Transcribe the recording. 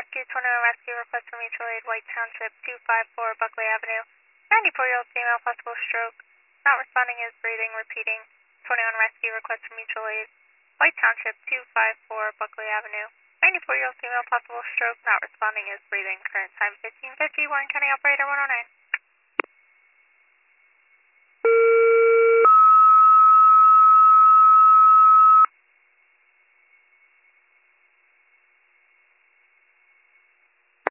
Rescue, 21 Rescue, request for mutual aid, White Township, 254 Buckley Avenue. 94-year-old female, possible stroke. Not responding is breathing, repeating. 21 Rescue, request for mutual aid, White Township, 254 Buckley Avenue. 94-year-old female, possible stroke. Not responding is breathing. Current time 15:50. Warren County Operator 109.